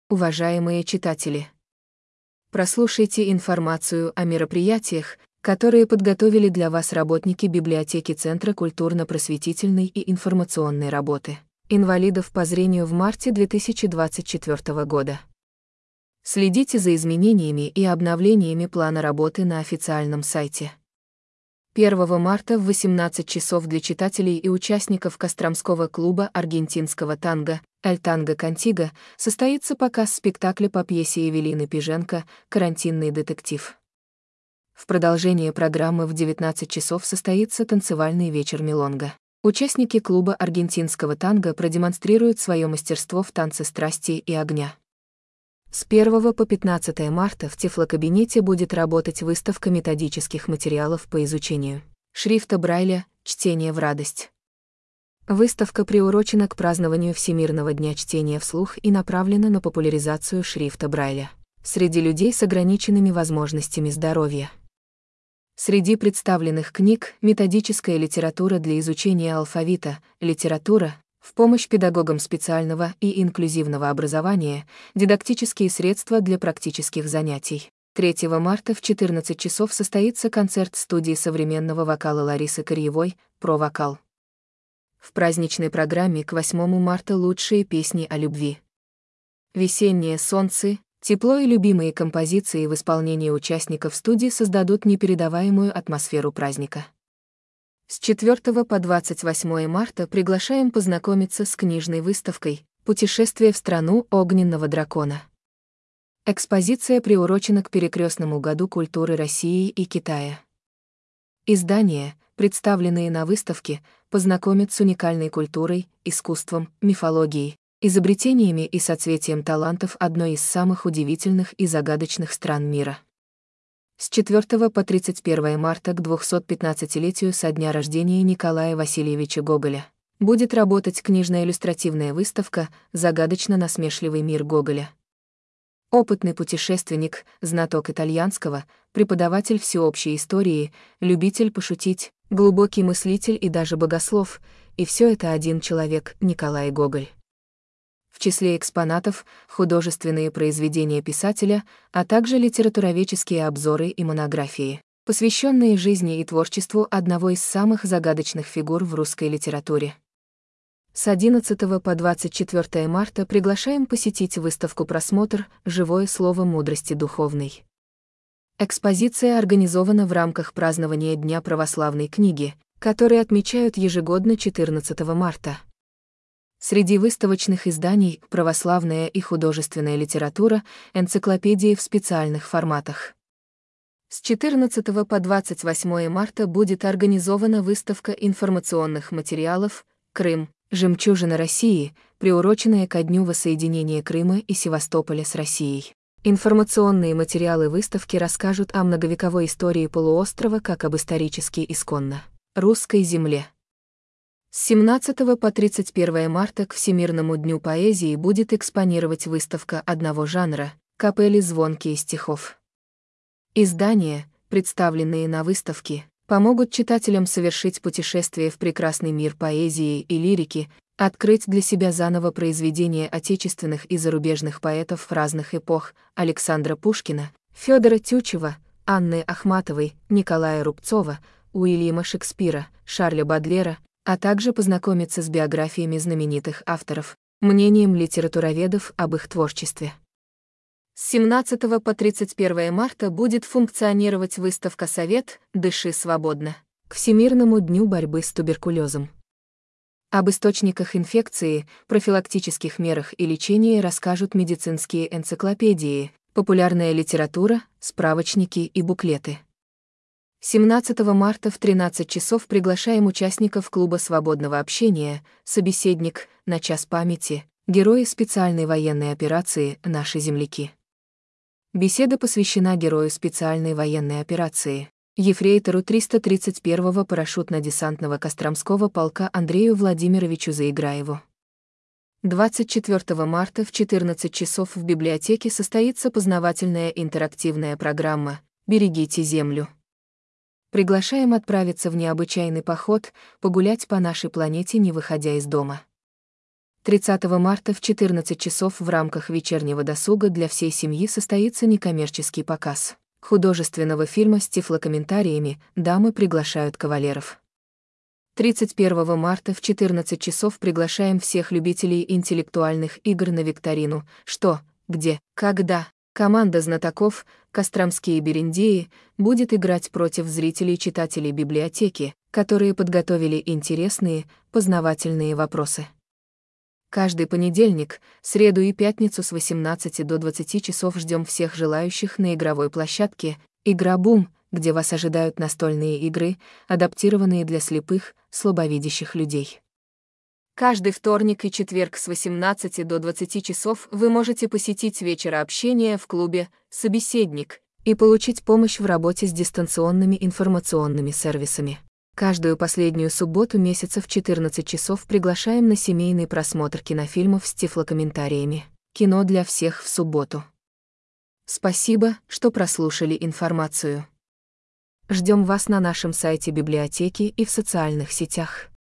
Уважаемые читатели, прослушайте информацию о мероприятиях, которые подготовили для вас работники библиотеки Центра культурно-просветительной и информационной работы инвалидов по зрению в марте 2024 года. Следите за изменениями и обновлениями плана работы на официальном сайте. 1 марта в 18 часов для читателей и участников Костромского клуба аргентинского танго «Эль Танго Кантиго» состоится показ спектакля по пьесе Евелины Пиженко «Карантинный детектив». В продолжение программы в 19 часов состоится танцевальный вечер милонга. Участники клуба аргентинского танго продемонстрируют свое мастерство в танце страсти и огня. С 1 по 15 марта в Тифлокабинете будет работать выставка методических материалов по изучению шрифта Брайля «Чтение в радость». Выставка приурочена к празднованию Всемирного дня чтения вслух и направлена на популяризацию шрифта Брайля среди людей с ограниченными возможностями здоровья. Среди представленных книг методическая литература для изучения алфавита, литература в помощь педагогам специального и инклюзивного образования, дидактические средства для практических занятий. 3 марта в 14 часов состоится концерт студии современного вокала Ларисы Корьевой «Про вокал». В праздничной программе к 8 марта лучшие песни о любви. Весеннее солнце, тепло и любимые композиции в исполнении участников студии создадут непередаваемую атмосферу праздника. С 4 по 28 марта приглашаем познакомиться с книжной выставкой «Путешествие в страну огненного дракона». Экспозиция приурочена к перекрестному году культуры России и Китая. Издания, представленные на выставке, познакомят с уникальной культурой, искусством, мифологией, изобретениями и соцветием талантов одной из самых удивительных и загадочных стран мира. С 4 по 31 марта к 215-летию со дня рождения Николая Васильевича Гоголя будет работать книжно-иллюстративная выставка «Загадочно-насмешливый мир Гоголя». Опытный путешественник, знаток итальянского, преподаватель всеобщей истории, любитель пошутить, глубокий мыслитель и даже богослов, и все это один человек, Николай Гоголь. В числе экспонатов — художественные произведения писателя, а также литературоведческие обзоры и монографии, посвященные жизни и творчеству одного из самых загадочных фигур в русской литературе. С 11 по 24 марта приглашаем посетить выставку «Просмотр. Живое слово мудрости духовной». Экспозиция организована в рамках празднования Дня православной книги, который отмечают ежегодно 14 марта. Среди выставочных изданий — православная и художественная литература, энциклопедии в специальных форматах. С 14 по 28 марта будет организована выставка информационных материалов «Крым. Жемчужина России», приуроченная ко дню воссоединения Крыма и Севастополя с Россией. Информационные материалы выставки расскажут о многовековой истории полуострова как об исторически исконно русской земле. С 17 по 31 марта к Всемирному дню поэзии будет экспонировать выставка одного жанра — капелли «Звонкие стихов». Издания, представленные на выставке, помогут читателям совершить путешествие в прекрасный мир поэзии и лирики, открыть для себя заново произведения отечественных и зарубежных поэтов разных эпох Александра Пушкина, Фёдора Тютчева, Анны Ахматовой, Николая Рубцова, Уильяма Шекспира, Шарля Бодлера, а также познакомиться с биографиями знаменитых авторов, мнением литературоведов об их творчестве. С 17 по 31 марта будет функционировать выставка «Совет. Дыши свободно» к Всемирному дню борьбы с туберкулезом. Об источниках инфекции, профилактических мерах и лечении расскажут медицинские энциклопедии, популярная литература, справочники и буклеты. 17 марта в 13 часов приглашаем участников клуба свободного общения, собеседник, на час памяти, герои специальной военной операции «Наши земляки». Беседа посвящена герою специальной военной операции, ефрейтору 331-го парашютно-десантного Костромского полка Андрею Владимировичу Заиграеву. 24 марта в 14 часов в библиотеке состоится познавательная интерактивная программа «Берегите землю». Приглашаем отправиться в необычайный поход, погулять по нашей планете, не выходя из дома. 30 марта в 14 часов в рамках вечернего досуга для всей семьи состоится некоммерческий показ художественного фильма с тифлокомментариями «Дамы приглашают кавалеров». 31 марта в 14 часов приглашаем всех любителей интеллектуальных игр на викторину «Что?», «Где?», «Когда?». Команда знатоков «Костромские берендеи» будет играть против зрителей-читателей библиотеки, которые подготовили интересные, познавательные вопросы. Каждый понедельник, среду и пятницу с 18 до 20 часов ждем всех желающих на игровой площадке «Игра Бум», где вас ожидают настольные игры, адаптированные для слепых, слабовидящих людей. Каждый вторник и четверг с 18 до 20 часов вы можете посетить вечер общения в клубе «Собеседник» и получить помощь в работе с дистанционными информационными сервисами. Каждую последнюю субботу месяца в 14 часов приглашаем на семейный просмотр кинофильмов с тифлокомментариями. Кино для всех в субботу. Спасибо, что прослушали информацию. Ждем вас на нашем сайте библиотеки и в социальных сетях.